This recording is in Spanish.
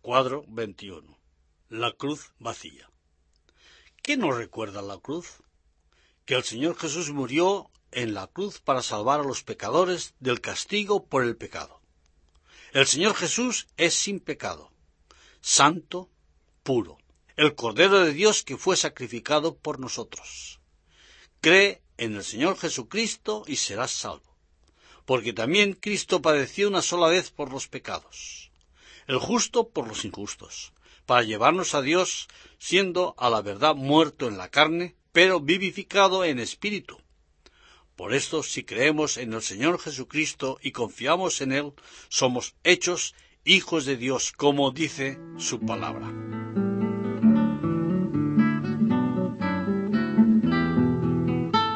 Cuadro 21. La cruz vacía. ¿Qué nos recuerda la cruz? Que el Señor Jesús murió en la cruz para salvar a los pecadores del castigo por el pecado. El Señor Jesús es sin pecado, santo, puro, el Cordero de Dios que fue sacrificado por nosotros. Cree en el Señor Jesucristo y serás salvo, porque también Cristo padeció una sola vez por los pecados, el justo por los injustos, para llevarnos a Dios, siendo a la verdad muerto en la carne, pero vivificado en espíritu. Por esto, si creemos en el Señor Jesucristo y confiamos en Él, somos hechos hijos de Dios, como dice su palabra.